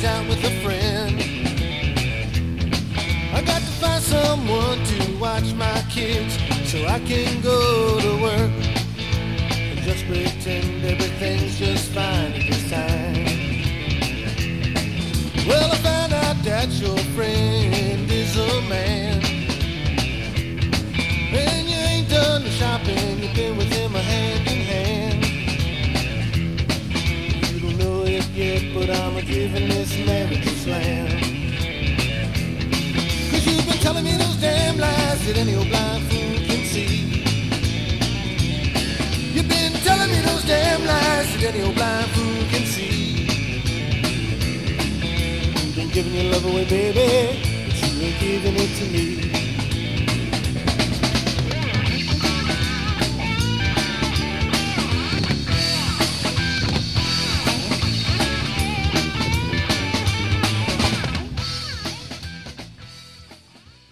he's out with a friend. I got to find someone to watch my kids so I can go to work and just pretend everything's just fine at this time. Well, I found out that your friend is a man, and you ain't done the shopping, you've been with him a hand in hand. You don't know it yet, but I'm giving this marriage a slam. Cause you've been telling me those damn lies that any old blind fool can see. You've been telling me those damn lies that any old blind fool can see. You've been giving your love away, baby, but you ain't giving it to me.